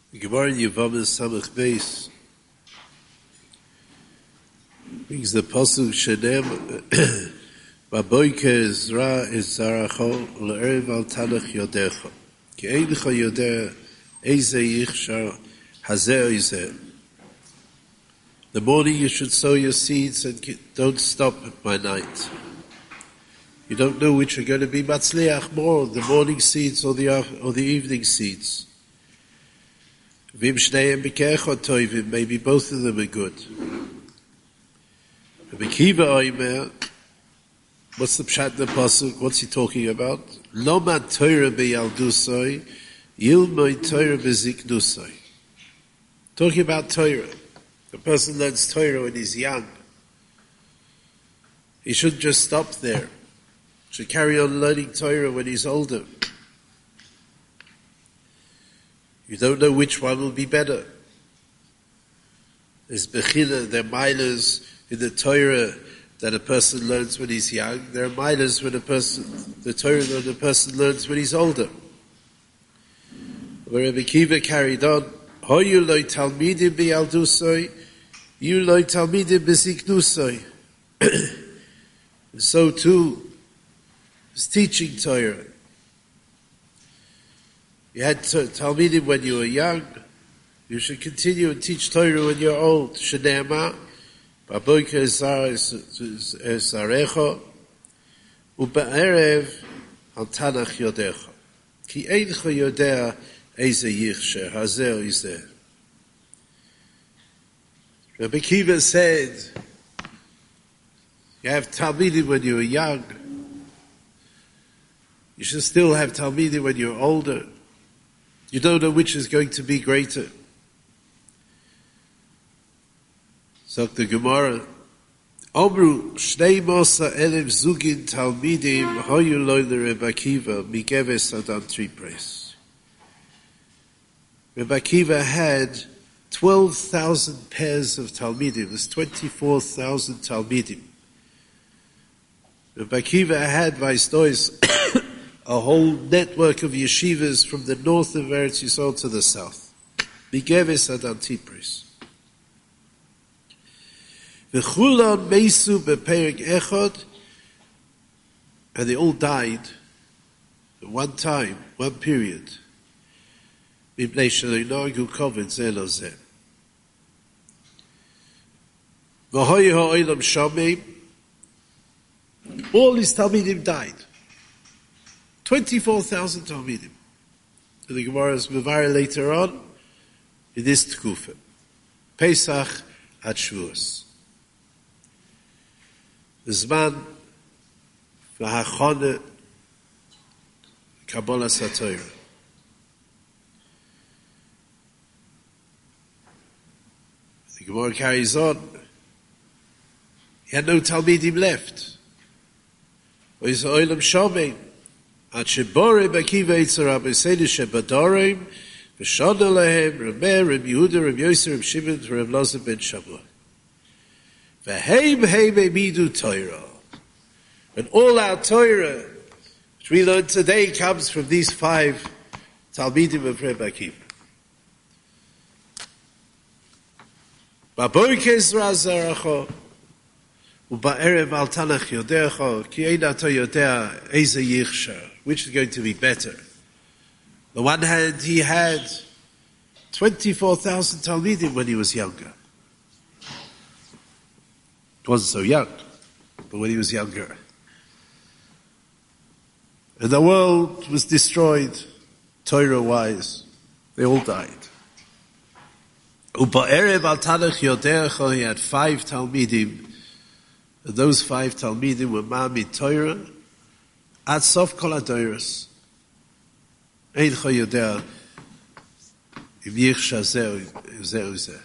The Gemara in Yevamah Samach Beis brings the pasuk Shenem Baboike Ezra Ezaracho L'Erev Al Tanach Yodecha Ki Eincha Yodeh Eze Yichshar Hazeh Eze. The morning you should sow your seeds and don't stop by night. You don't know which are going to be matzliach more, the morning seeds or the evening seeds. Maybe both of them are good. What's the pshat in the pasuk? What's he talking about? Loma Torah beyaldusoi, yilmoi Torah beziknusoi. Talking about Torah. The person learns Torah when he's young. He shouldn't just stop there. He should carry on learning Torah when he's older. You don't know which one will be better. There's bechila, there are milas in the Torah that a person learns when he's young. There are milas when the Torah that a person learns when he's older. Where Rebbe Kiva carried on, Hoyu loy talmidim b'yaldusoi, you loy talmidim b'ziknusoi. And so too, is teaching Torah. You had talmidim when you were young. You should continue and teach Torah when you're old. Shenema, Baboike Ezarecho, Uba'erev Al Tanach Yodecha. Ki Eincha Yodea Eze Yichsher Hazeh Izeh. Rabbi Kiva said, you have talmidim when you were young. You should still have talmidim when you're older. You don't know which is going to be greater. So the Gemara, Omru Shnei Mosa Elef Zugin Talmidim Hoyu Loy LeReb Akiva Migeves Adan Tripres. Reb Akiva had 12,000 pairs of Talmidim. There's 24,000 Talmidim. Reb Akiva had Vaisdois a whole network of yeshivas from the north of Eretz Yisrael to the south. Migeves Adan Tipris. V'chulan meisu beperek echad, and they all died at one time, one period. Mipnei shelo nagu koved zeh lo zeh. V'hoye ha'olam shamim, all his talmidim died. 24,000 talmidim. And the Gemara is mevar later on in this tkufa. Pesach at Shavuos. The Zman v'hachone Kabbalah Satorah. The Gemara carries on. He had no talmidim left. V'yis ha'olam shamim. At Shebore Bakiva Yitzhak B'Seidu Shebadorim V'Shana Lehem Rameh Reb Yehuda Reb Yosef Reb Shimon Reb Elazar ben Shammai V'Heim Heim Emidu Torah. And all our Torah which we learn today comes from these 5 Talmidim of Reb Akiva. Baboike Ezra Zaracho Uba'erev Al Tanach Yodecha Ki Einato Yodea Eze Yichshar. Which is going to be better? On the one hand, he had 24,000 talmidim when he was younger. It wasn't so young, but when he was younger. And the world was destroyed, Torah-wise. They all died. Uba'erev al Tanach Yodecha, he had 5 talmidim. And those 5 talmidim were Ma'amid Torah, Ad Sof Kol HaDoros. Eincha Yodea Im Yichsha Zeh Uzeh.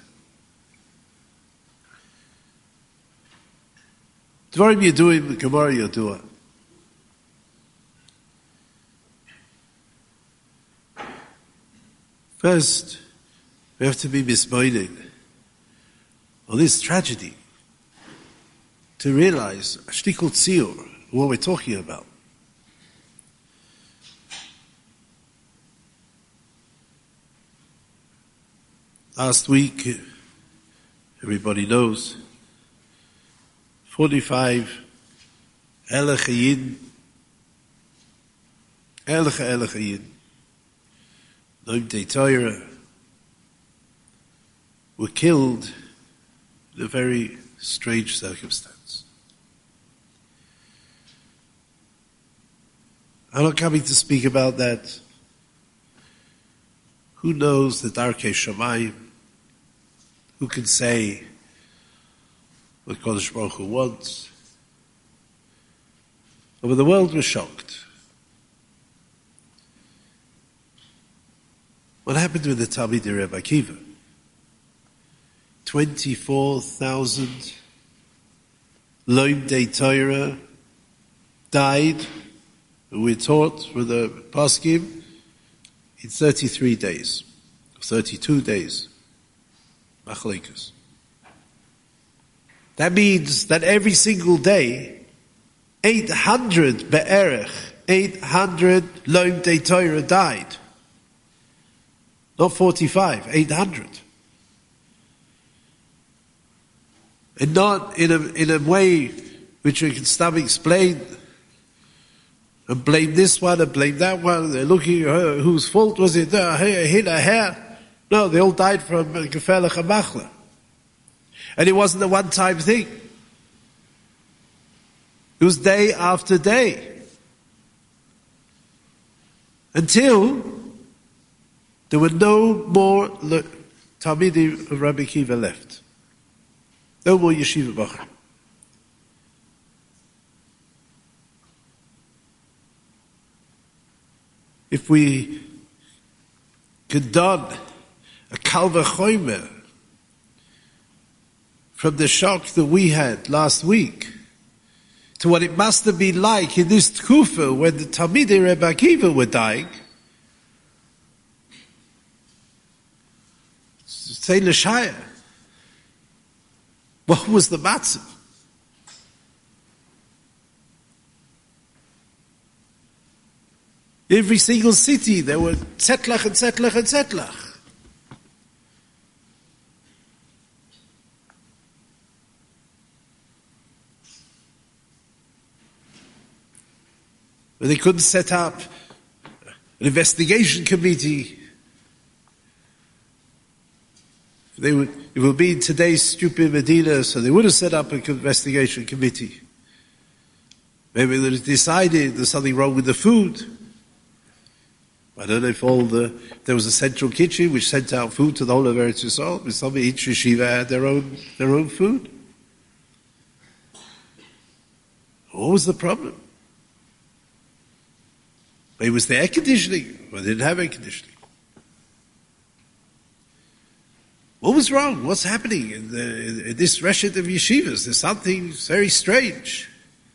Dvarim Yeduim Gemara Yodua. First, we have to be mismoining on this tragedy to realize Shtikul Tziyur, what we're talking about. Last week, everybody knows, 45 Ehrliche Yidden, Ehrliche Yidden, Lomdei Torah, were killed in a very strange circumstance. I'm not coming to speak about that. Who knows the Darkei Shamayim? Who can say what Kodesh Baruch Hu wants? But the world was shocked. What happened with the Talmidei Rebbe Akiva? 24,000 Lomdei Torah died, we're taught for the Paskim, in 33 days, 32 days. Machlekes. That means that every single day, 800 be'erech, 800 Lomdei Torah died. Not 45, 800. And not in a way which we can stop explain and blame this one and blame that one. They're looking whose fault was it? No, they all died from Gefährliche Machla. And it wasn't a one-time thing. It was day after day. Until there were no more Talmidei of Rabbi Akiva left. No more Yeshiva Bachar. If we could don a Kal V'chomer from the shock that we had last week to what it must have been like in this Tkufa when the Talmidei Rebbe Akiva were dying, say L'Shaya, what was the matzav? Every single city, there were Tzetlach and Tzetlach and Tzetlach. But they couldn't set up an investigation committee. It would be in today's stupid Medina, so they would have set up an investigation committee. Maybe they decided there's something wrong with the food. I don't know if there was a central kitchen which sent out food to the whole of Eretz Yisrael, but some each yeshiva had their own food. What was the problem? Maybe it was the air conditioning, or they didn't have air conditioning. What was wrong? What's happening in this reshet of yeshivas? There's something very strange.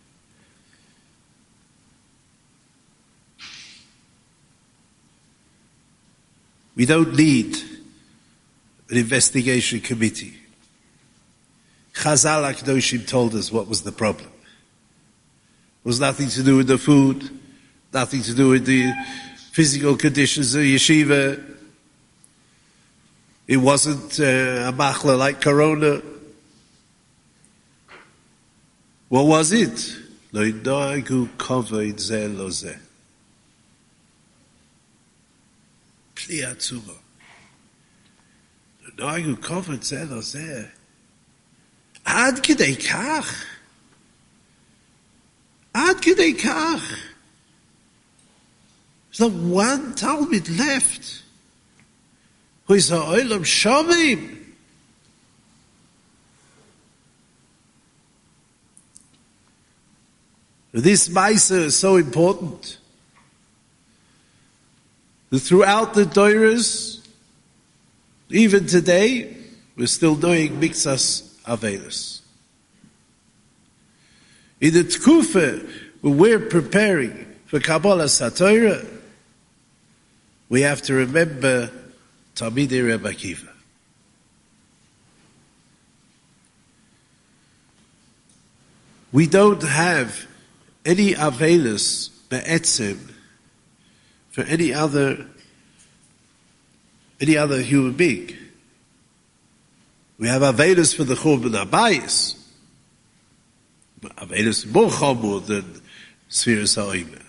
We don't need an investigation committee. Chazal HaKadoshim told us what was the problem. It was nothing to do with the food, nothing to do with the physical conditions of yeshiva. It wasn't a machla like corona. What was it? Lo yinagu kovod zeh lo zeh. Pli atzuma. Lo yinagu kovod zeh lo zeh. Ad kidei kach. Ad kidei kach. There's not one Talmid left who is ha'olam shamim. This Maisa is so important that throughout the Doiras, even today, we're still doing Miksas Avelis. In the Tkufa, when we're preparing for Kabbalah Satorah, we have to remember Talmidei Rebbe Akiva. We don't have any Avelis be'etzim for any other human being. We have Avelis for the Churban Abayis. Avelis more chamur than Sfiras HaOmer.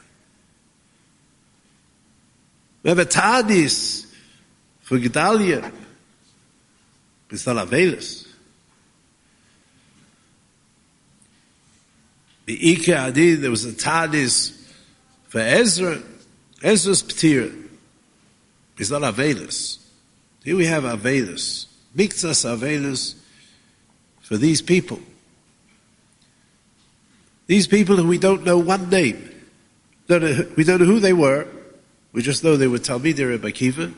We have a Ta'anis for Gedalia. It's not Avelis. The Ike Adi, there was a Ta'anis for Ezra. Ezra's P'tira. It's not Avelis. Here we have Avelis. Miktsas Avelis for these people. These people who we don't know one name. We don't know who they were. We just know they were Talmidei Rebbe Akiva.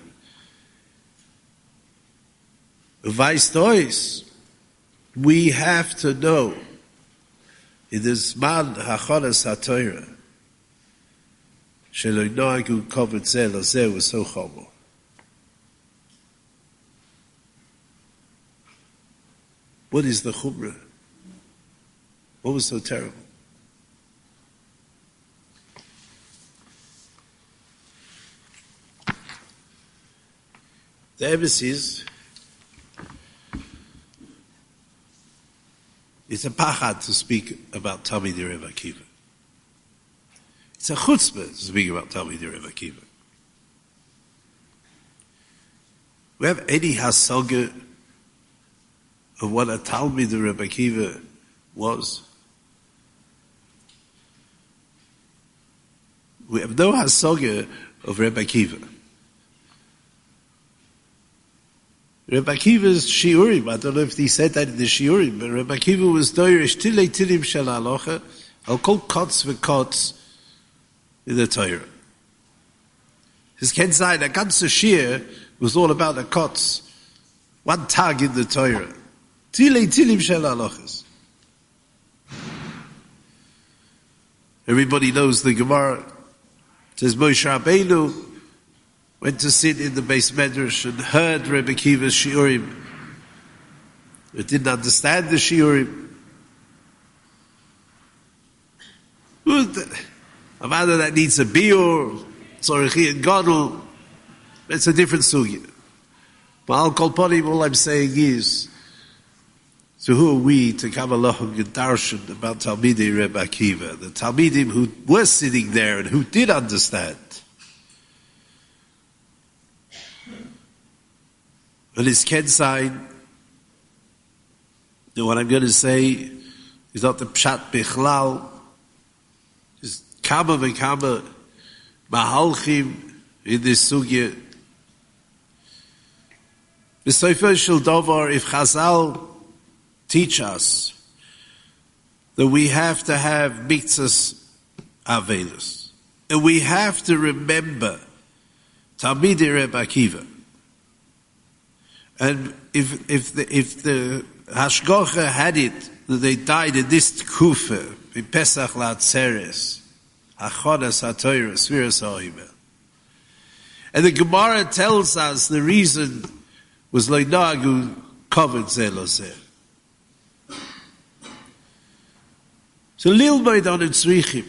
Vice we have to know in this man Hachonas HaTorah shelo noagu koved zeh lozeh was so chomo. What is the chumrah? What was so terrible? The embassies, it's a pachad to speak about Talmidei Rebbe Akiva. It's a chutzpah to speak about Talmidei Rebbe Akiva. We have any hasaga of what a Talmidei Rebbe Akiva was. We have no hasaga of Rebbe Akiva. Rebbe Akiva's shiurim, I don't know if he said that in the shiurim, but Rebbe Akiva was doirish tilei tilim shel halacha, al kol kotz v'kotz in the Torah. His ken sein, a ganze shir was all about the kotz, one tag in the Torah. Tilei tilim shel halachas. Everybody knows the Gemara. It says Moshe Rabbeinu went to sit in the Beis Medrash and heard Rebbe Akiva's shiurim. But didn't understand the shiurim. A matter that needs a biur, tzorichi and gadol, it's a different sugya. But al kol ponim, all I'm saying is, so who are we to come along and darshan about Talmidei Rebbe Akiva, the Talmidim who were sitting there and who did understand? But his ken sign, what I'm going to say is not the pshat bichlal, is kama v'kama mahalchim in this sugya. B'sofer shel davar, if Chazal teach us that we have to have mitzvahs avelus, and we have to remember Talmidei Rebbe Akiva. And if the Hashgacha had it that they died in this Tkufa, in Pesach La'atzeres, Hachonas HaTorah, Sfiras HaOmer, and the Gemara tells us the reason was Lo Noagu Koved Zeh Lozeh. So Lilmoid on Tzrichim.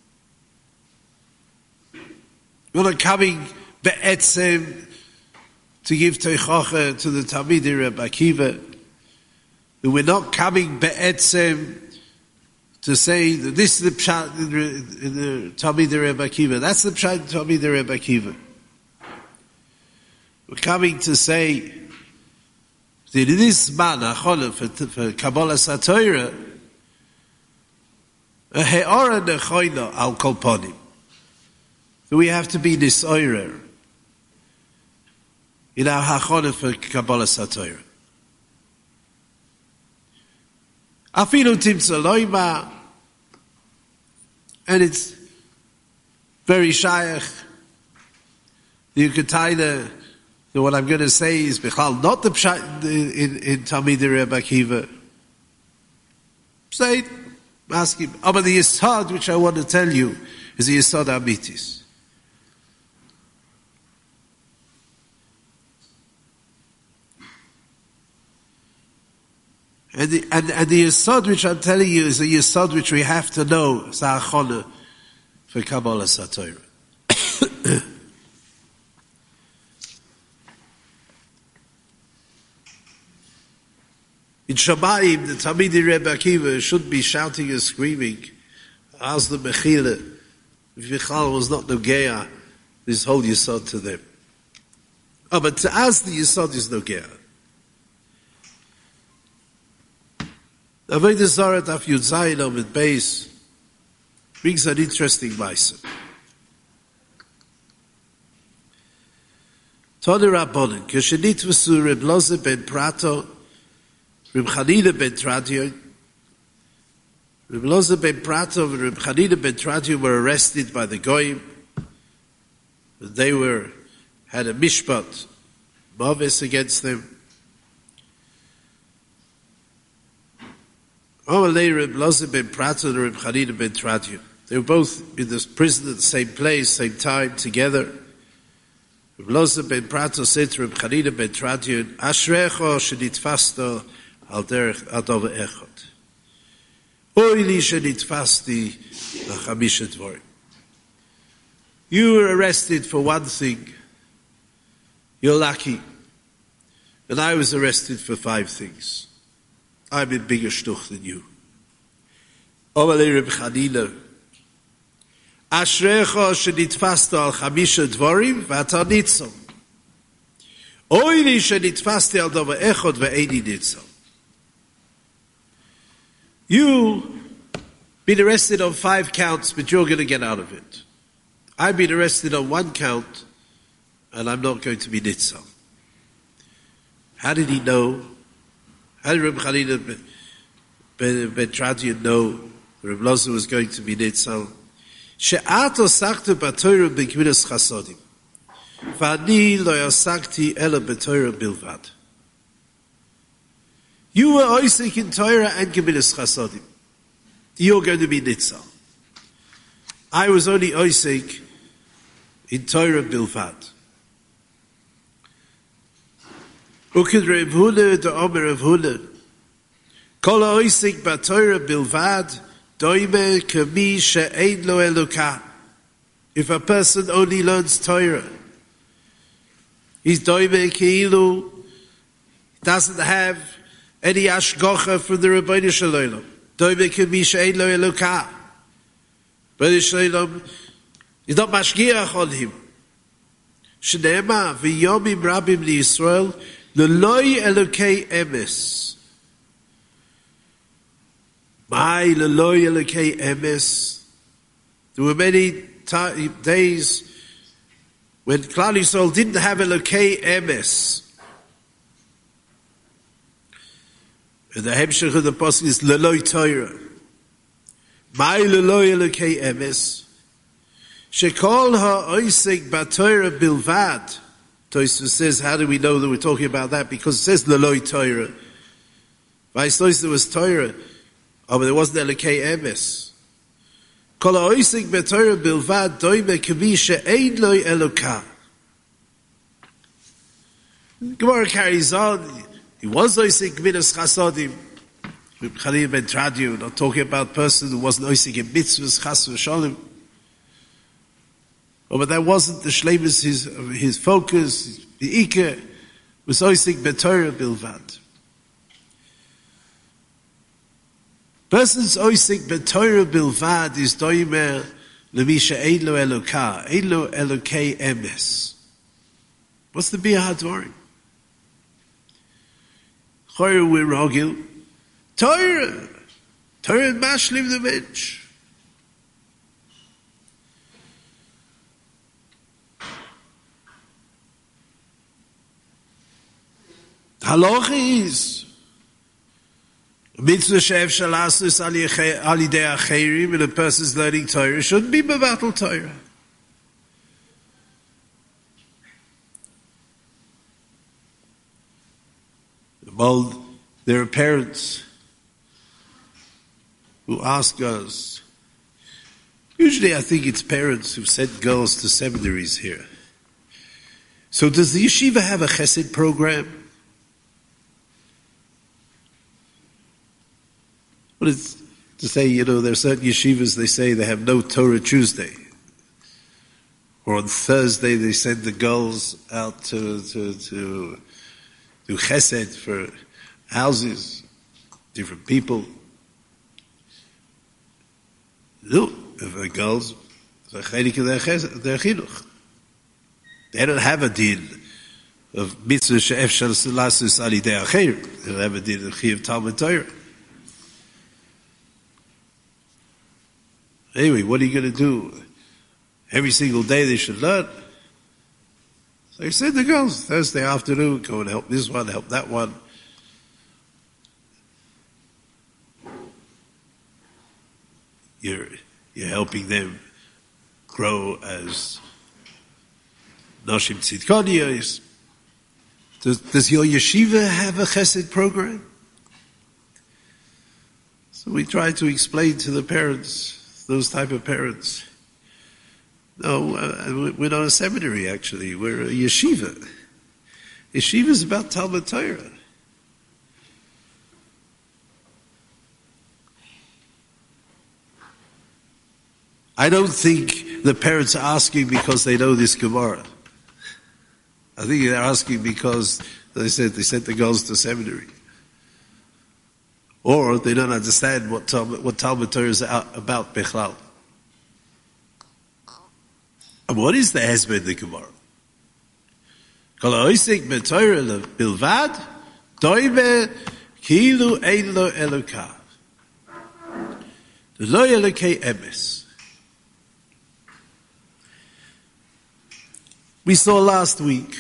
We're not coming be'etzem to give teichacha to the Talmidei Rebbe Akiva. We're not coming be'etzem to say that this is the pshat in the Talmidei Rebbe Akiva. That's the pshat in Talmidei Rebbe Akiva. We're coming to say that in this man, for Kabbalah HaTorah, a he'ora nechoina al kol ponim. So we have to be nisoirer in our hachonah for Kabbalah HaTorah. Afilu timtza loima, and it's very shaykh. You could tie so what I'm going to say is Bichal, not the pshat in Talmidei Rebbe Akiva. Say it, ask him. But the Yisod, which I want to tell you, is the Yisod Amitis. And the Yisod which I'm telling you is a Yisod which we have to know, Sa'achona, for Kabbalah HaTorah. In Shamayim, the Talmidei Rebbe Akiva should be shouting and screaming, as the Mechila, if Michal was not Nogea, this whole Yisod to them. Oh, but to us the Yisod is Nogea. Avodah Zarah Daf Yud Zayin Amud Beis brings an interesting ma'aseh. Tanu Rabbanan, Keshenitvasu Reb Lozer ben Prato, Reb Chanina ben Tradio, Reb Lozer ben Prato and Reb Chanina ben Tradio were arrested by the Goyim. They had a mishpat, mavis against them. Amalei Reb Lozer ben Prato and Reb Chanina ben Tradio. They were both in this prison at the same place, same time, together. Reb Lozer ben Prato said to Reb Chanina ben Tradio, Ashrecho shenitfasta al derech adova echad. Oy li shenitfasti lachamisha dvorim. You were arrested for one thing. You're lucky. And I was arrested for 5 things. I'm in bigger shtuch than you. Omalei Reb Chanina, Ashrecha shenitfasta al chamisha dvorim v'ata nitzom. Oy li shenitfasti al dova echad ve'eni nitzom. You been arrested on 5 counts, but you're going to get out of it. I've been arrested on 1 count, and I'm not going to be nitzom. How did he know? How did Reb Chanina ben Tradio know Reb Lozer was going to be nitzom? She'at osaktu b'Torah b'gemilas chasodim, v'ani lo osakti ela b'Torah bilvad. You were oisik in Torah and gemilas chasodim. You're going to be nitzom. I was only oisik in Torah bilvad. Ukid Reb Huna the Omer of Huna. Kol oisik b'Torah bilvad. Doime kami she'ein lo Elokah. If a person only learns Torah, he's doime keilu, doesn't have any ashgocha from the Rebbeinu Shalom. Doime kami she'ein lo Elokah. Rebbeinu Shalom is not mashgiach on him. Shneema v'yomim rabim liYisrael leloi Elokei emes. My leloi Elokei emes. There were many days when Klal Yisrael didn't have Elokei emes. And the hemshech of the pasuk is leloi Torah. My leloi Elokei emes. Shekol ha'oisek b'Torah bilvad. Tosfos says, how do we know that we're talking about that? Because it says leloi Torah. Vayislois there was Torah. Oh, but there wasn't Elokei emes. Kol ha'oisek b'Torah bilvad doime k'mi she'ein lo Elokah. Gemara carries on. He was oisek minas chasodim. Reb Chanina ben Tradio, not talking about a person who wasn't oisek in mitzvahs chas v'shalom. Oh, but that wasn't the shleimus, his focus, the ikar was oisek b'Torah bilvad. Person's oisik b'Torah bilvad is doimer lemisha ein lo Elokah, ein lo Elokei emes. What's the bia hadvarim? Choyer we're rogil. Torah mashlim the mensch. Halacha is mitzvah she'efshar lasos al yidei acherim, and a person's learning Torah shouldn't be mevatel Torah. Well, there are parents who ask us, usually I think it's parents who send girls to seminaries here. So does the yeshiva have a chesed program? What is to say, there are certain yeshivas, they say they have no Torah Tuesday. Or on Thursday they send the girls out to do chesed for houses. different people. No, if the girls, their chinuch. They don't have a deal of mitzvah she'efshar lasus alidei acher. They don't have a deal of chiyuv Talmud Torah. Anyway, what are you going to do? Every single day they should learn. So I said to the girls, Thursday afternoon, go and help this one, help that one. You're helping them grow as Noshim Tzidkoniyos. Does your yeshiva have a chesed program? So we try to explain to the parents, those type of parents. No, we're not a seminary actually, we're a yeshiva. Yeshiva is about Talmud Torah. I don't think the parents are asking because they know this Gemara. I think they're asking because they sent the girls to seminary. Or they don't understand what Talmud Torah is about Bechlal. And what is the hezbollah in the Gemara? Kol ha'osek b'Torah bilvad, doime kilu ein lo elokav. Lo elokei emes. We saw last week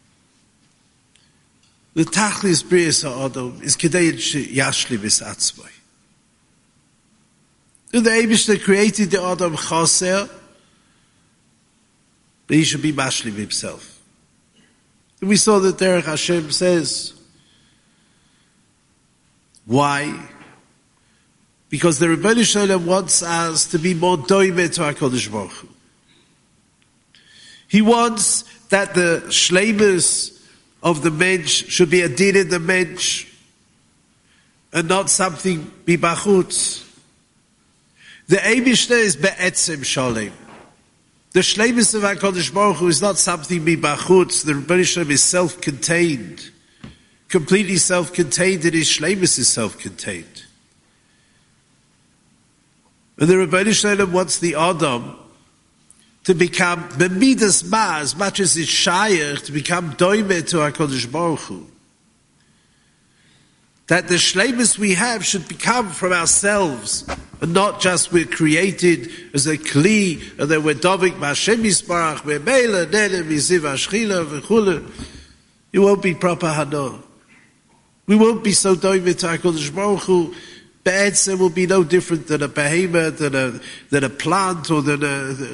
the tachlis brias ha'adam is kedei yashli b'satzmai. The Eibishter created the Adam chaser, that he should be mashlim himself. And we saw that Derech Hashem says, why? Because the Rebbeinu Shalom wants us to be more doime to HaKadosh Baruch Hu. He wants that the shleimus of the mensch should be a din in the mensch and not something bibachutz. The Eibishter is be'etzem shalem. The shleimus of HaKadosh Baruch Hu is not something bibachutz. The Rebbeinu Shalom is self-contained. Completely self-contained, and his shleimus is self-contained. And the Rebbeinu Shalom wants the Adam to become b'midas ma, as much as it's shayach, to become doime to HaKadosh Baruch Hu. That the shleimus we have should become from ourselves, and not just we're created as a kli, and then we're dovik b'Hashem Yisparach, we're meila, nene, miziv ashchila, v'chule. It won't be proper hana. We won't be so doime to HaKadosh Baruch Hu. Be'etzem will be no different than a behemoth, than a plant, or than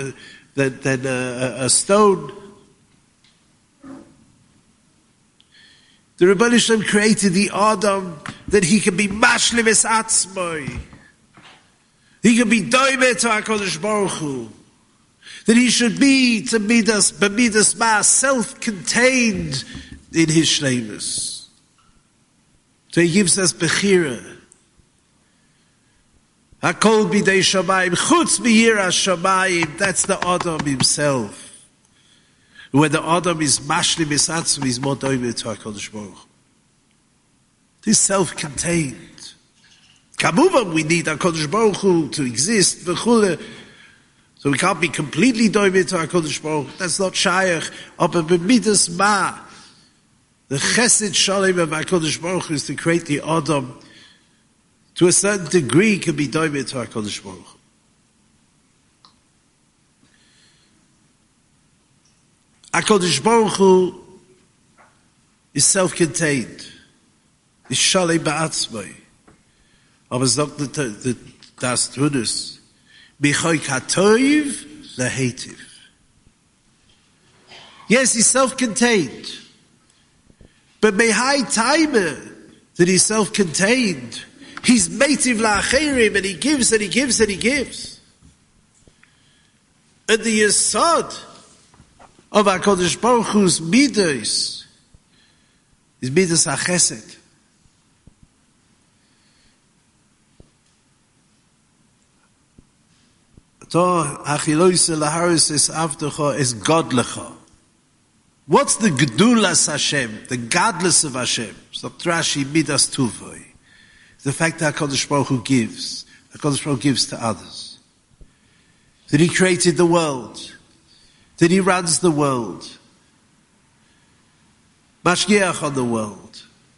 a stone. The Rebbeinu Shalom created the Adam that he can be mashlim es atzmai. He can be doime to HaKadosh Baruch Hu. That he should be to b'midas ma, self-contained in his shleimus. So he gives us bechira. Hakol b'dei shamayim, chutz b'yiras shamayim. That's the Adam himself. When the Adam is mashlim esatzim, he's more doime to HaKadosh Baruch Hu. He's self-contained. Kamuvam, we need HaKadosh Baruch Hu to exist, v'chule. So we can't be completely doime to HaKadosh Baruch Hu. That's not shayach. Aber b'midas ma, the chesed shalom of HaKadosh Baruch Hu is to create the Adam to a certain degree can be doime to HaKadosh Baruch Hu. HaKadosh Baruch Hu is self-contained. Is shalei ba'atzmai. Aber sagt the Das Trudus, B'choy katoiv lehetiv. Yes, he's self-contained. But mehai time that he's self-contained, he's meitiv la'acherim, and he gives and he gives and he gives. And the yesod of HaKadosh Baruch Hu's midos is midos ha'chesed. Achiloise laharis es avtecha es godlecha. What's the gedulas Hashem, the godless of Hashem? So Rashi midas tuvoi. The fact that HaKadosh Baruch Hu gives. HaKadosh Baruch Hu gives to others. That He created the world. That He runs the world. Mashgiach on the world.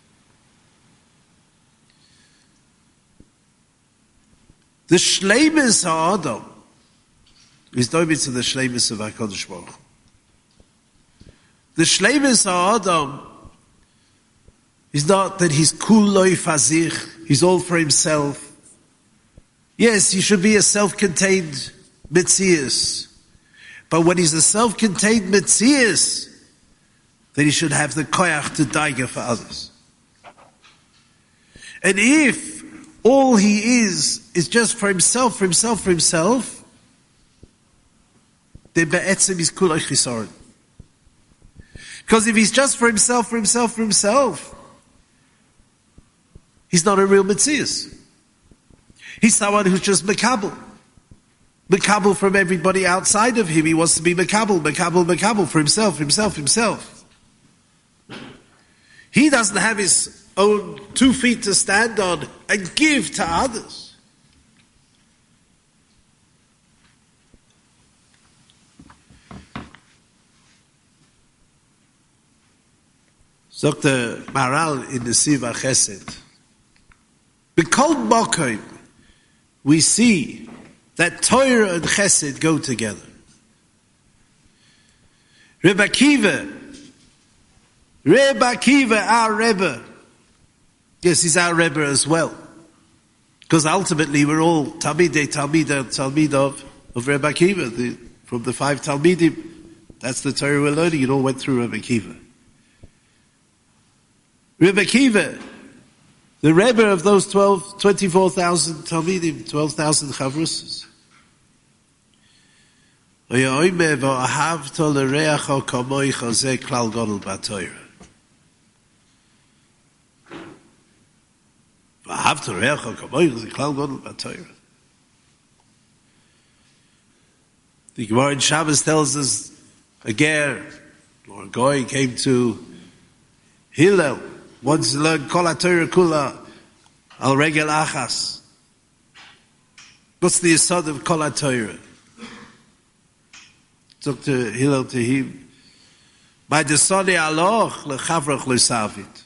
The Shleimus HaAdam is no to the Shleimus of HaKadosh Baruch Hu. The Shleimus HaAdam is not that he's kuloi fazich, he's all for himself. Yes, he should be a self-contained Metzius. But when he's a self-contained Metzius, then he should have the koyach to daiga for others. And if all he is just for himself, then be'etzim is kuloi chisaron. Because if he's just for himself, he's not a real Metzius. He's someone who's just Mekabel. Mekabel from everybody outside of him. He wants to be Mekabel for himself. He doesn't have his own 2 feet to stand on and give to others. Dr. Maharal in the Siva Chesed. B'kol Mokoim, we see that Torah and Chesed go together. Rebbe Akiva, our Rebbe, yes, he's our Rebbe as well. Because ultimately we're all Talmid of Rebbe Akiva, from the 5 Talmidim. That's the Torah we're learning. It all went through Rebbe Akiva. Rebbe Akiva, the Rebbe of those 24,000 Talmidim, 12,000 Chavrusas. The Gemara in Shabbos tells us a ger or a goy came to Hillel, wants to learn Kol HaTorah Kula al Regel Achas. What's the yesod of Kol HaTorah? Talk to Hillel to him. By the Sodi Aloch lechavrach lesavit.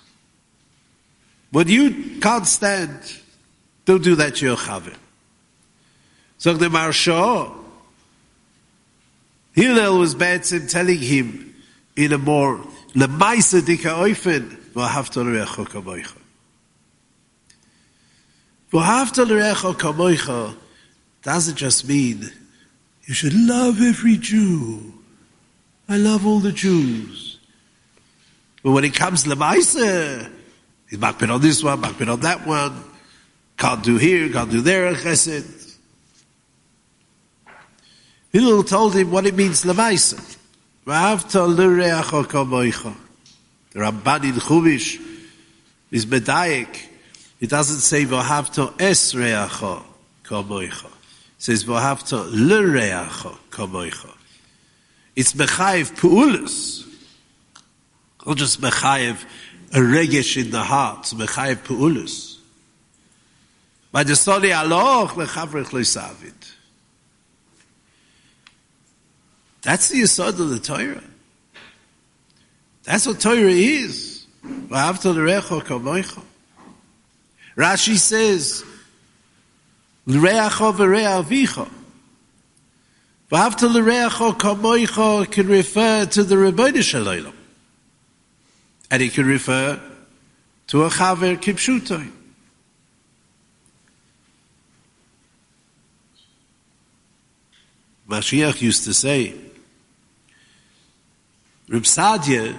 When you can't stand, don't do that to your chaver. So the Maharsha, Hillel was ba'etzim telling him in a more lemaisa dika oifen, v'ahavta l'reacha kamoicha. V'ahavta l'reacha kamoicha doesn't just mean you should love every Jew. I love all the Jews. But when it comes lemaisa, he's makbid on this one, makbid on that one, can't do here, can't do there, chesed. Hillel told him what it means lemaisa. V'ahavta l'reacha kamoicha. The Ramban in Chumash is medayik. It doesn't say v'ahavta es reacha kamoicha. It says v'ahavta l'reacha kamoicha. It's mechayev pu'ulas. Not just mechayev a regesh in the heart. It's mechayev pu'ulas. By the Sodi Aloch lechavrech lesavit. That's the yesod of the Torah. That's what Torah is. V'ahavta l'reacha kamoicha. Rashi says, l'reacha v'rea avicha. V'ahavta l'reacha kamoicha can refer to the Rebbeinu Shalom. And it can refer to a chaver kipshutai. Mashiach used to say, Reb Sadia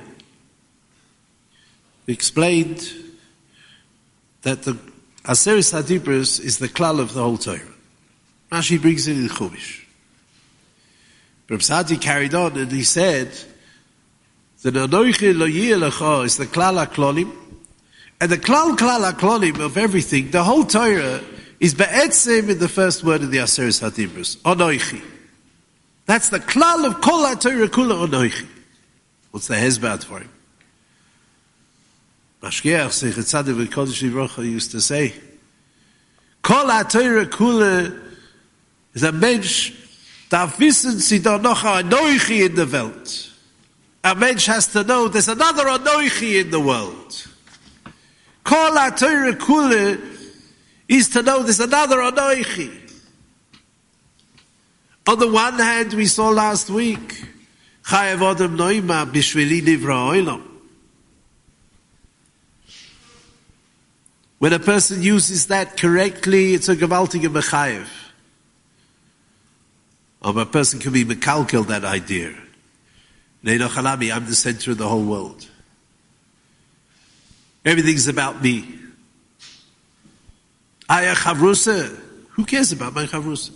explained that the Aseret HaDibros is the klal of the whole Torah. Rashi brings it in Chumash. Reb Sadia carried on and he said that Anochi lo yeh lecha is the klal HaKlolim, and the klal HaKlolim of everything, the whole Torah, is be'etzim in the first word of the Aseret HaDibros, Anochi. That's the klal of Kol HaTorah Kula Anochi. What's the hezbad for him? Mashgiach Zeichet Tzadik v'Kodesh Livrocha used to say, Kol HaTorah Kula is a mensch darf wissen, sie da noch ein Anoichi in der Welt. A mensch has to know there's another Anoichi in the world. Kol HaTorah Kula is to know there's another Anoichi. On the one hand, we saw last week, Chayav Adam Noima Bishvili Nivra Olam. When a person uses that correctly, it's a gewaltige mechayev. Or a person can be mekalkel that idea. Neino Chalami, I'm the center of the whole world. Everything's about me. Aya Chavrusa, who cares about my Chavrusa?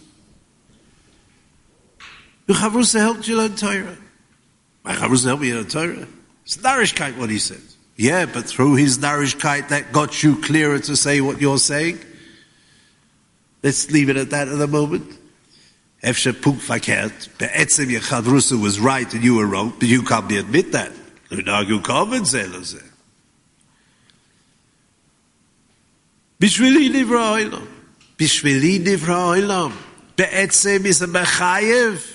Your Chavrusa helped you learn Torah. My Chavrusa helped me learn Torah. It's narishkeit what he said. Yeah, but through his narishkeit that got you clearer to say what you're saying. Let's leave it at that at the moment. Efshe Puk Fakert, Be'etzem your Chavrusa was right and you were wrong, but you can't admit that. You argue common zelos. Bishvili Nivra Olam. Bishvili Nivra Olam. Be'etzem is a mechayev.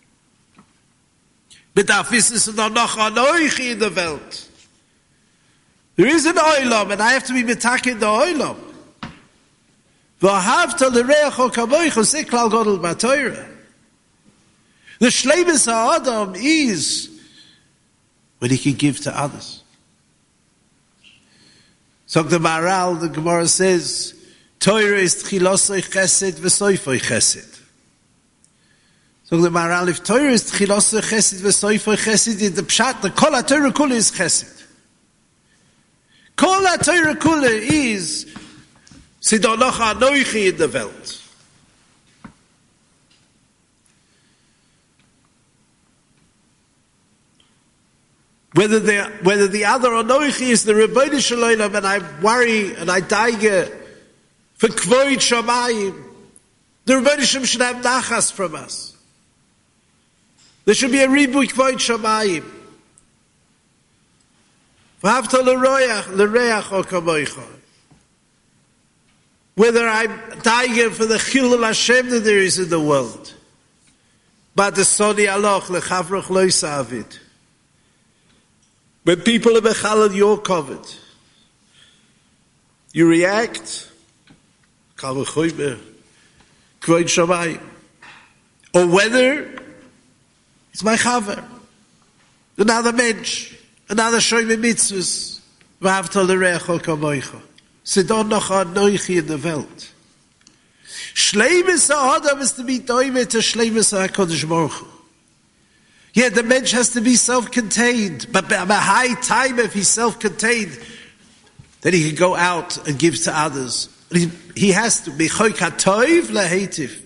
Bedarf wissen, es ist noch Anoichi in der Welt. There is an oilam, and I have to be metak in the oilam. V'ahavta l'reacho kamoicho, se klal godel b'Torah. The shleimus ha'adam is when he can give to others. So the Maharal, the Gemara says, Torah is tchilosoi chesed v'soifoi chesed. So the Maharal, if Torah is tchilosoi chesed v'soifoi chesed, the pshat, the kol ha-Torah kula is chesed. Kol ha-Torah kula is Sidonoch Anoichi in the Welt. Whether the other Anoichi is the Rebbeinu Shalom, and I worry and I daige for Kvoid Shamayim, the Rebbeinu Shalom should have nachas from us. There should be a ribui Kvoid Shamayim. V'havta l'reach o kamoicha. Whether I'm dying for the chilul Hashem that there is in the world. But the soni aloch lechavroch lo yisavid. When people are mechalel, you're covered. You react. Kal v'choyme. Kvoid shamayim. Or whether it's my chaver. Another mensch. Another shoyme mitzvahs. V'havta l'reach o kamoicha. Sidon noch Anoichi in the Welt. Shleimus ha'adam is to be doime to Shleimus ha'kodesh Baruch Hu. Yeah, the mensch has to be self-contained, but at a high time if he's self-contained, then he can go out and give to others. He has to be choik ha'toiv le'hetiv.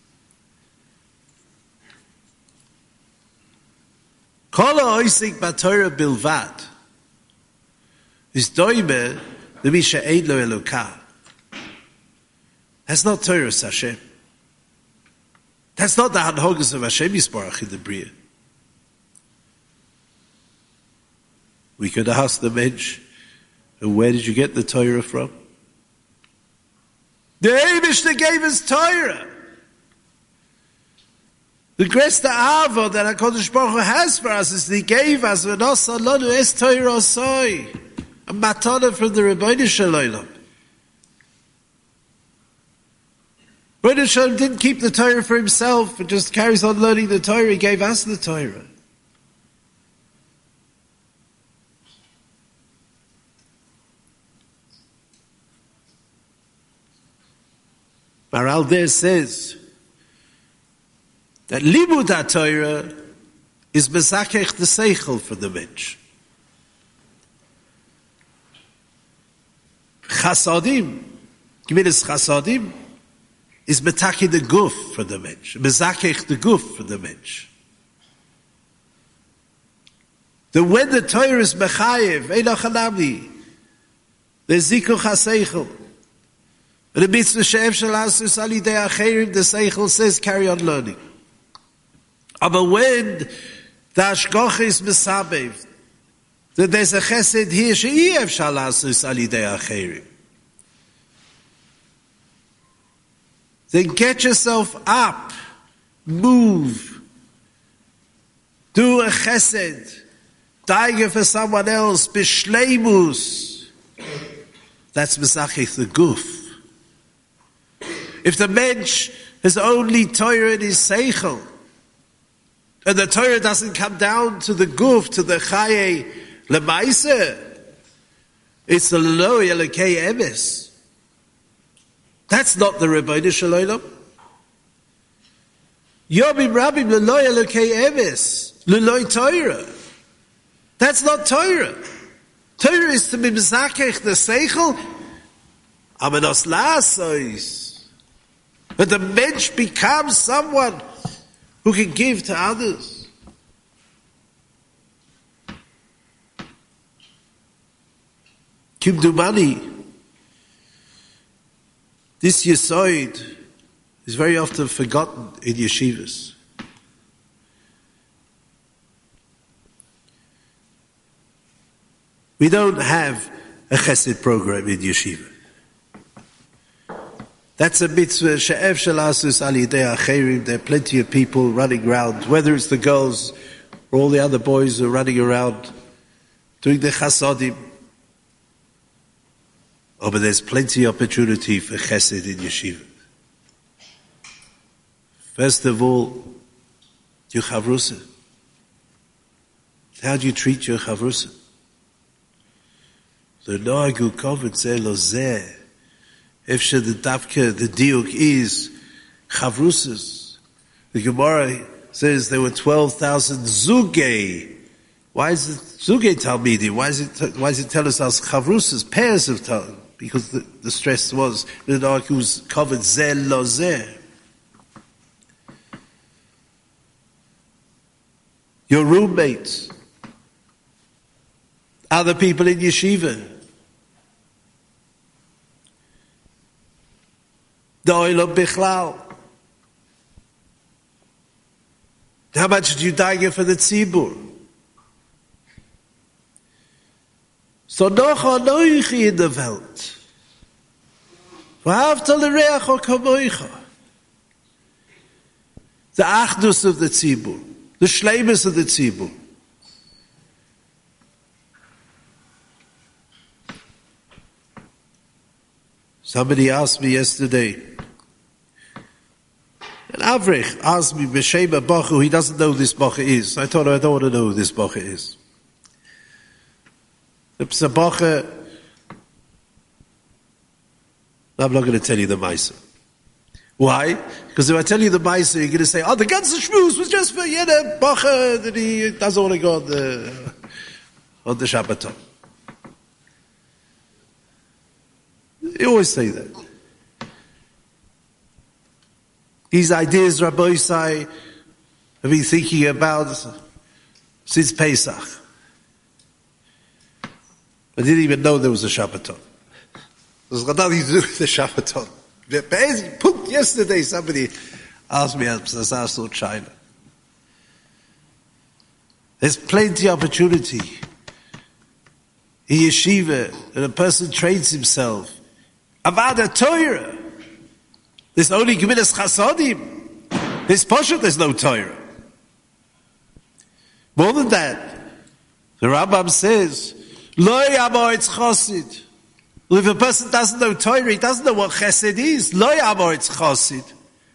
Kol ha'oisik b'Torah bilvad is doime the Misha Eid Lo Elokah. That's not Torah Hashem. That's not the Hanhogas of Hashem Yisbarach in the Bria. We could ask the mensch, where did you get the Torah from? The Eibishter gave us Torah. The greatest Ava that HaKadosh Baruch Hu has for us is that He gave us V'nosa Lanu Es Torah Osoi. A matana from the Rebbeinu Shalom. Rebbeinu Shalom didn't keep the Torah for himself and just carries on learning the Torah. He gave us the Torah. Maharal there says that Limud HaTorah is mezakech the seichel for the mensch. Chasadim, Gemilas Chasadim, is metaki the guf for the mensch, mezakech the guf for the mensch. The when the Torah is mechayev, eino chanami, there's zikuch ha-seichel. And the mitzvah she'ef shel asus al yidei acherim, the seichel says carry on learning. But when the hashgacha is mesabev, that there's a chesed here she'ii efshar la'asos al yidei acherim. Then get yourself up, move, do a chesed, daige for someone else, b'shleimus. That's mesachich the guf. If the mensch has only Torah in his seichel, and the Torah doesn't come down to the guf, to the chaye lemaise, it's the lo yelekei emes. That's not the Rebbeinu Shalom. Yomim rabim lo yelekei emes, lo Torah. That's not Torah. Torah is to be mezakech the seichel, amenos la'asos. But the mensch becomes someone who can give to others. Kimdumani, this yesod is very often forgotten in yeshivas. We don't have a chesed program in yeshiva. That's a mitzvah, she'ef shelasus al yidei acherim. There are plenty of people running around, whether it's the girls or all the other boys who are running around doing the chasodim. Oh, but there's plenty of opportunity for chesed in yeshiva. First of all, your chavrusa. How do you treat your chavrusa? The noagu kovet zeh lo zeh. If the dafka, the diuk is chavrusas. The Gemara says there were 12,000 zugei. Why is it zugei talmidim? Why does it tell us as chavrusas, pairs of talmidim? Because the stress was the dark who's covered zeh lo zeh. Your roommates, other people in yeshiva, the oilam bichlal. How much do you dage for the tzibur? So noch anoichi in the Welt. V'havta l'reacho kamoicha. The achdus of the tzibur, the shleimus of the tzibur. Somebody asked me yesterday, an Avrich asked me, B'Shem Bachu, he doesn't know who this Bacha is. I told him, I don't want to know who this Bacha is. It's a Bacha, I'm not going to tell you the Maisa. Why? Because if I tell you the Maisa, you're going to say, oh, the Ganze Shmuz was just for Yena Bacha, that he doesn't want to go on the Shabbaton. You always say that. These ideas Rabbi Isai have been thinking about since Pesach. I didn't even know there was a Shabbaton. There's nothing to do with the Shabbaton. Yesterday somebody asked me at Sassou, China. There's plenty of opportunity in yeshiva, and a person trains himself about the Torah. There's only Gemilas Chasodim. There's Poshet, there's no Torah. More than that, the Rambam says, Lo yamoritz chosid. If a person doesn't know Torah, he doesn't know what chesed is. Lo yamoritz chosid.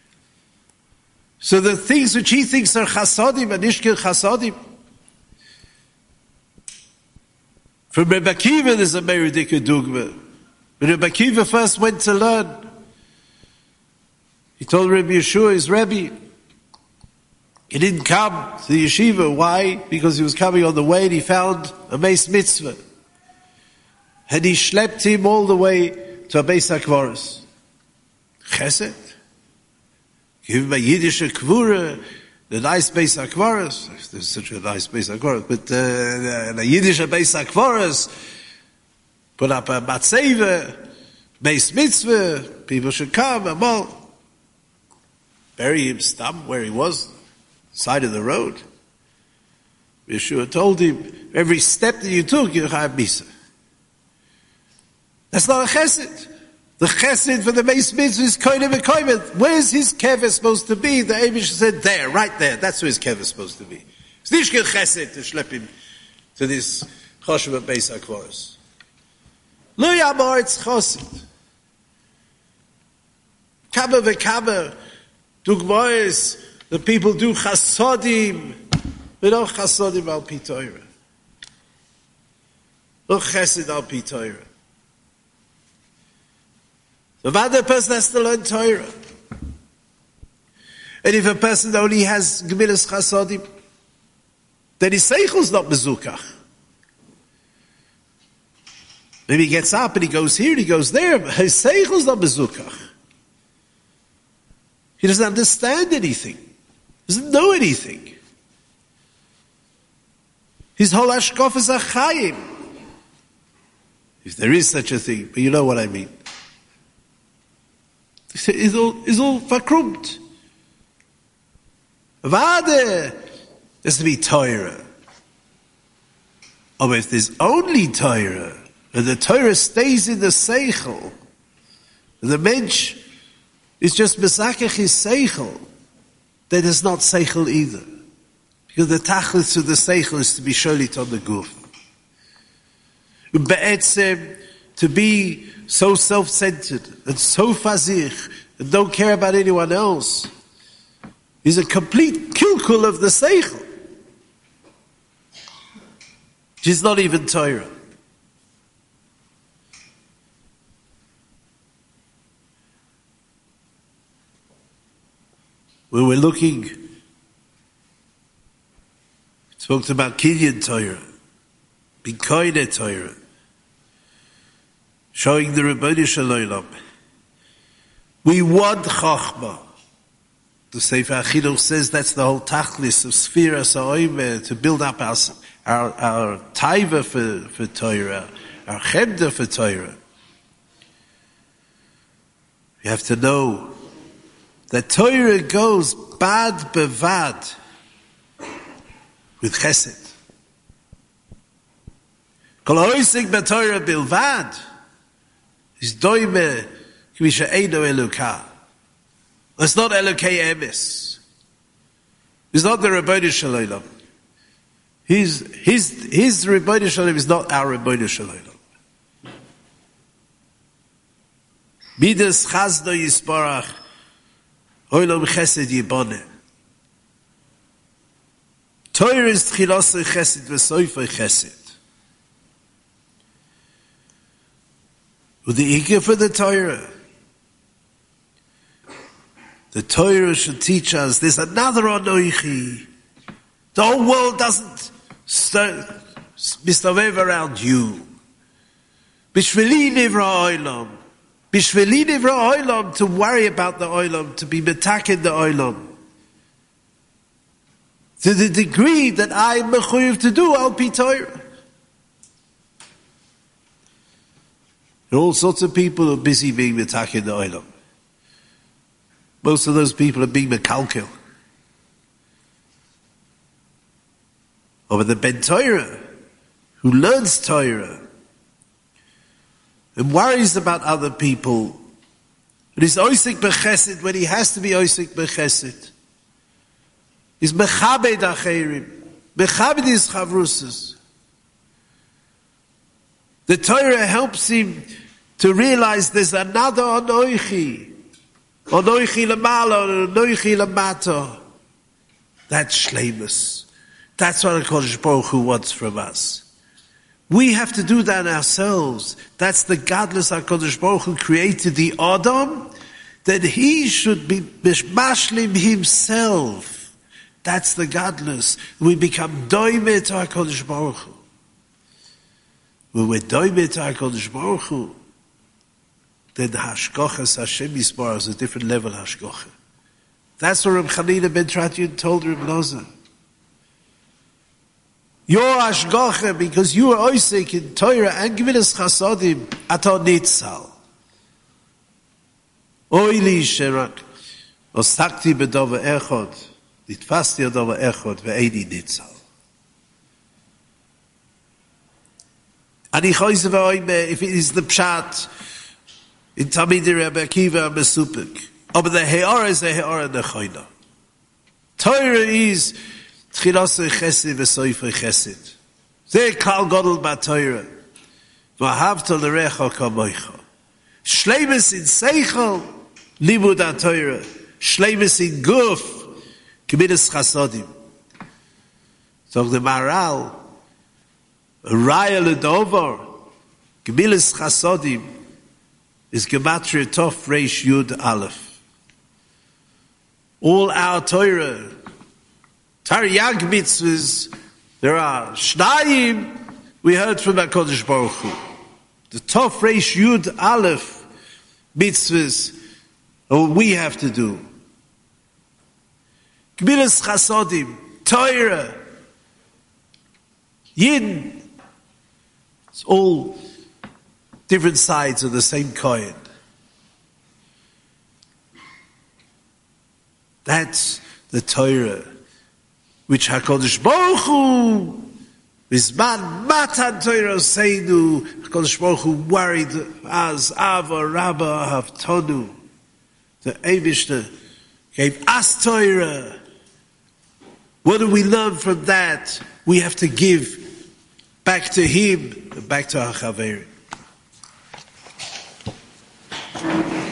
So the things which he thinks are chasodim and ishkil chasodim. From Rebbe Akiva, there's a meridika dugma. When Rebbe Akiva first went to learn, he told Rebbe Yeshua, his Rebbe, he didn't come to the yeshiva. Why? Because he was coming on the way and he found a Meis Mitzvah. And he schlepped him all the way to a Beis HaKvaros. Chesed. Give him a Yiddish Kvura, the nice Beis HaKvaros. There's such a nice Beis HaKvaros. But a Yiddish Beis HaKvaros, put up a Matzeva, Meis Mitzvah, people should come, and all. Bury him stump where he was, side of the road. Yeshua told him, every step that you took, you're chayav misa. That's not a chesed. The chesed for the base mitzvah is koine v'koine. Where's his kever supposed to be? The Eibush said, there, right there. That's where his kever is supposed to be. It's nicht kein chesed to schlep him to this choshev beis hakvaros. Lo yamor it's chosid. Kaber v'kaber. Dugmois, the people do chasodim. We don't chasodim al pi Torah. No chesed al pi Torah. The other person has to learn Torah. And if a person only has gemilas chasodim, then his seichel is not mezukach. Maybe he gets up and he goes here and he goes there, but his seichel is not mezukach. He doesn't understand anything. He doesn't know anything. His whole hashkaf is a chayim. If there is such a thing, but you know what I mean. Is all verkrumpt. Vade has to be Torah. Oh, if there's only Torah, and the Torah stays in the seichel, and the mensch is just mesakech his seichel, then it's not seichel either. Because the tachlis of the seichel is to be sholit on the guf. Be'etzem, to be so self-centered and so fazich and don't care about anyone else is a complete kilkul of the seichel. Which is not even Torah. When we're looking, we talked about Kinyan Torah, Bikoine Torah, showing the Rebbeinu Shalom. We want Chachma. The Sefer HaChinuch says that's the whole tachlis of Sfira Sa'omer, to build up our taiva for Torah, our chemda for Torah. We have to know that Torah goes bad bevad with chesed. Kol ha'osek b'Torah bilvad is doime k'misha eino elukah. It's not Elokei Emes. It's not the Rebbeinu Shalom. His Rebbeinu Shalom is not our Rebbeinu Shalom. Midas Chazdo Yisparach Olam Chesed Yibone. Torah is Tchilasei Chesed V'Soifei Chesed. With the Ikar for the Torah. The Torah should teach us there's another Anoichi. The whole world doesn't mistavev around you. Bishvili nivra oilam. Bishvili nivra oilam, to worry about the oilam, to be metaken the oilam. To the degree that I'm mechuyev to do, I'll be Torah. There are all sorts of people who are busy being metaken the oilam. Most of those people are being mekalkel. Over the Ben Torah, who learns Torah, and worries about other people, but is oisik bechesed when he has to be oisik bechesed. Is mechabed acherim, mechabed his chavrusas. The Torah helps him to realize there's another anoichi. Onoichi lamala, onoichi lamata. That's shleimus. That's what HaKadosh Baruch Hu wants from us. We have to do that ourselves. That's the godless HaKadosh Baruch Hu created the Adam, that he should be mashlim himself. That's the godless. We become doime to HaKadosh Baruch Hu. When we're doime to HaKadosh Baruch Hu, then the hashkochas Hashem Yisbar is a different level of hashkocha. That's what Reb Chanina ben Tratiyun told Reb Loza. Your hashkocha, because you are oisik in Torah and Gemilas Chasodim, ato nitzal. Oili sherak, ostakti bedova echod, nitfasti adova echod, ve'eini nitzal. If it is the pshat, in Talmidei Rabbi Akiva Mesupik. But the He'ara is the He'ara Nechoina. Torah is Tchilasa Chesed v'Soifa Chesed. Ze Kal Gadol BaTorah. V'ahavta l'recha kamoicha. Shleimus in Seichel, Limud HaTorah. Shleimus in Guf, K'midas Chasodim. So the Maral, Raya L'Dovar, K'midas Chasodim, is Gematria Tov Reish Yud Aleph. All our Torah, Taryag mitzvahs, there are Shnayim, we heard from HaKadosh Baruch Hu. The Tov Reish Yud Aleph mitzvahs are what we have to do. Gemilas Chasodim, Torah, Yin, it's all different sides of the same coin. That's the Torah which HaKadosh Baruch Hu Bizman Matan Torah Seinu, HaKadosh Baruch Hu worried as Ava Rabba Havtonu. The Eibishter gave us Torah. What do we learn from that? We have to give back to Him and back to our Chaverim.